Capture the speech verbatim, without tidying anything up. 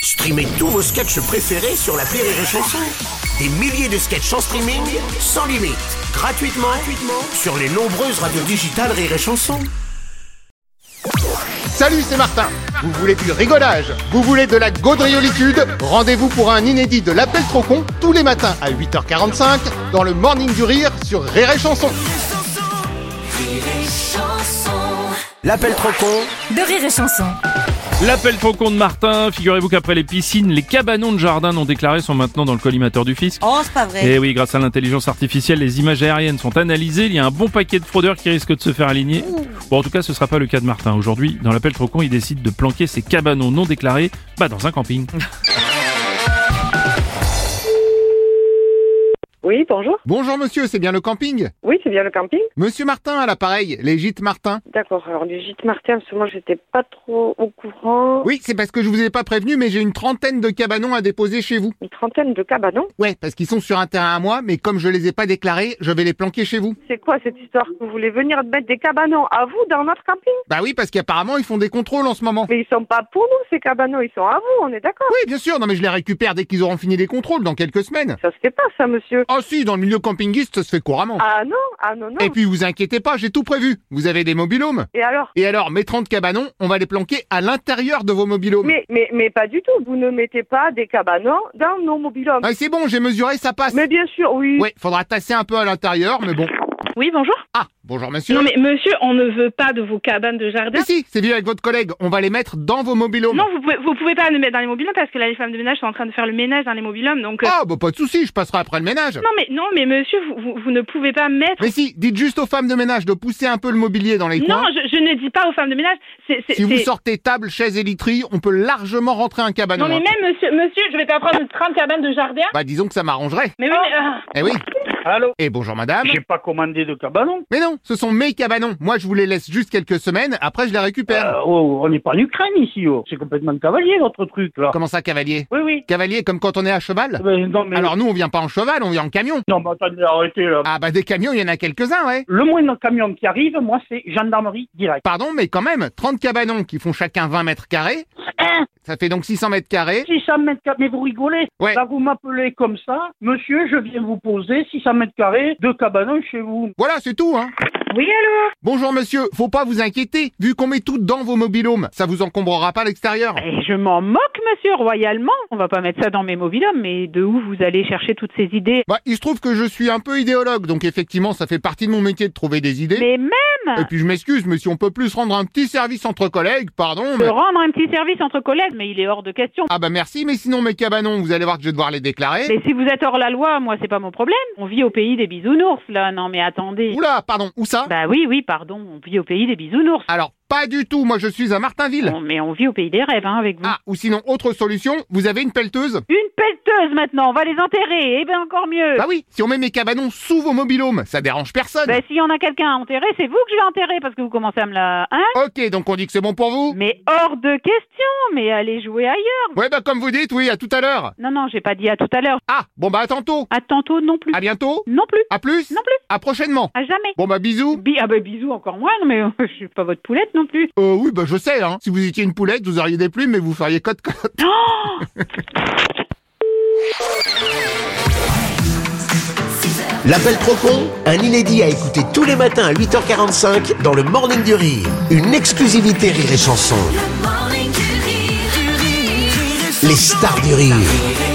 Streamez tous vos sketchs préférés sur l'appli Rire et Chanson. Des milliers de sketchs en streaming, sans limite, gratuitement, gratuitement sur les nombreuses radios digitales Rire et Chanson. Salut, c'est Martin. Vous voulez du rigolage? Vous voulez de la gaudriolitude? Rendez-vous pour un inédit de l'Appel trop con tous les matins à huit heures quarante-cinq dans le Morning du Rire sur Rire et Chanson. L'Appel trop con de Rire et Chanson. L'appel trop con de Martin, figurez-vous qu'après les piscines, les cabanons de jardin non déclarés sont maintenant dans le collimateur du fisc. Oh, c'est pas vrai. Et oui, grâce à l'intelligence artificielle, les images aériennes sont analysées, il y a un bon paquet de fraudeurs qui risquent de se faire aligner. Bon, en tout cas, ce sera pas le cas de Martin. Aujourd'hui, dans l'appel trop con, il décide de planquer ses cabanons non déclarés, bah, dans un camping. Oui, bonjour. Bonjour monsieur, c'est bien le camping? Oui, c'est bien le camping. Monsieur Martin à l'appareil, les gîtes Martin. D'accord, alors les gîtes Martin, parce que moi j'étais pas trop au courant. Oui, c'est parce que je vous ai pas prévenu, mais j'ai une trentaine de cabanons à déposer chez vous. Une trentaine de cabanons. Ouais, parce qu'ils sont sur un terrain à moi, mais comme je les ai pas déclarés, je vais les planquer chez vous. C'est quoi cette histoire? Vous voulez venir mettre des cabanons à vous dans notre camping? Bah oui, parce qu'apparemment ils font des contrôles en ce moment. Mais ils sont pas pour nous ces cabanons, ils sont à vous, on est d'accord? Oui, bien sûr, non mais je les récupère dès qu'ils auront fini les contrôles, dans quelques semaines. Ça se fait pas ça, monsieur. Oh si, dans le milieu campingiste, ça se fait couramment. Ah non, ah non, non. Et puis vous inquiétez pas, j'ai tout prévu. Vous avez des mobilhomes. Et alors? Et alors, mes trente cabanons, on va les planquer à l'intérieur de vos mobilhomes. Mais, mais, mais pas du tout, vous ne mettez pas des cabanons dans nos mobilhomes. Ah, c'est bon, j'ai mesuré, ça passe. Mais bien sûr, oui. Ouais, faudra tasser un peu à l'intérieur, mais bon. Oui, bonjour. Ah, bonjour monsieur. Non mais monsieur, on ne veut pas de vos cabanes de jardin. Mais si, c'est vu avec votre collègue, on va les mettre dans vos mobilhomes. Non, vous pouvez, vous pouvez pas les mettre dans les mobilhomes parce que là les femmes de ménage sont en train de faire le ménage dans les mobilhomes, donc... euh, Ah, bah pas de souci, je passerai après le ménage. Non mais non mais monsieur, vous, vous, vous ne pouvez pas mettre... Mais si, dites juste aux femmes de ménage de pousser un peu le mobilier dans les Non, coins. je, je ne dis pas aux femmes de ménage, c'est... c'est- Si vous c'est- sortez table, chaise et literie, on peut largement rentrer un cabanon. Non mais hein. même monsieur, monsieur, je vais pas prendre trente cabanes de jardin. Bah disons que ça m'arrangerait. Mais oui, mais... ah. Eh oui. Allô? Et bonjour madame. J'ai pas commandé de cabanon. Mais non, ce sont mes cabanons. Moi, je vous les laisse juste quelques semaines, après je les récupère. Euh, oh, on n'est pas en Ukraine ici, oh. C'est complètement cavalier votre truc là. Comment ça, cavalier? Oui, oui. Cavalier comme quand on est à cheval? Mais non, mais... Alors nous, on vient pas en cheval, on vient en camion. Non, mais attendez, arrêtez là. Ah bah des camions, il y en a quelques-uns, ouais. Le moindre camion qui arrive, moi, c'est gendarmerie direct. Pardon, mais quand même, trente cabanons qui font chacun vingt mètres carrés, Hein? ça fait donc six cents mètres carrés. six cents mètres carrés, mais vous rigolez? Ouais. Là, vous m'appelez comme ça, monsieur, je viens vous poser six cents mètres carrés de cabanon chez vous. Voilà, c'est tout, hein. Oui, allô? Bonjour monsieur, faut pas vous inquiéter, vu qu'on met tout dans vos mobilhomes, ça vous encombrera pas l'extérieur. Et je m'en moque, monsieur, royalement. On va pas mettre ça dans mes mobilhomes, mais de où vous allez chercher toutes ces idées? Bah, il se trouve que je suis un peu idéologue, donc effectivement, ça fait partie de mon métier de trouver des idées. Mais même Et puis je m'excuse, mais si on peut plus se rendre un petit service entre collègues, pardon, de mais... rendre un petit service entre collègues, mais il est hors de question. Ah bah merci, mais sinon mes cabanons, vous allez voir que je vais devoir les déclarer. Mais si vous êtes hors la loi, moi, c'est pas mon problème. On vit au pays des bisounours, là. Non, mais attendez. Oula, pardon, où ça? Bah oui, oui, pardon. On vit au pays des bisounours. Alors, pas du tout, moi je suis à Martinville. Bon, mais on vit au pays des rêves, hein, avec vous. Ah, ou sinon, autre solution, vous avez une pelleteuse? Une pelleteuse, maintenant. On va les enterrer. Eh ben, encore mieux. Bah oui, si on met mes cabanons sous vos mobilhomes, ça dérange personne. Bah, s'il y en a quelqu'un à enterrer, c'est vous que je vais enterrer, parce que vous commencez à me la... Hein? Ok, donc on dit que c'est bon pour vous? Mais hors de question. Mais allez jouer ailleurs. Ouais, bah comme vous dites, oui, à tout à l'heure. Non, non, j'ai pas dit à tout à l'heure. Ah, bon bah à tantôt. À tantôt non plus. À bientôt. Non plus. À plus. Non plus. À prochainement. À jamais. Bon bah bisous. Bi- ah bah bisous encore moins, non, mais euh, je suis pas votre poulette non plus. Euh oui, bah je sais, hein. Si vous étiez une poulette, vous auriez des plumes, mais vous feriez cote-cote. Oh L'appel trop con, un inédit à écouter tous les matins à huit heures quarante-cinq dans le Morning du Rire. Une exclusivité Rire et Chanson. Les stars du rire.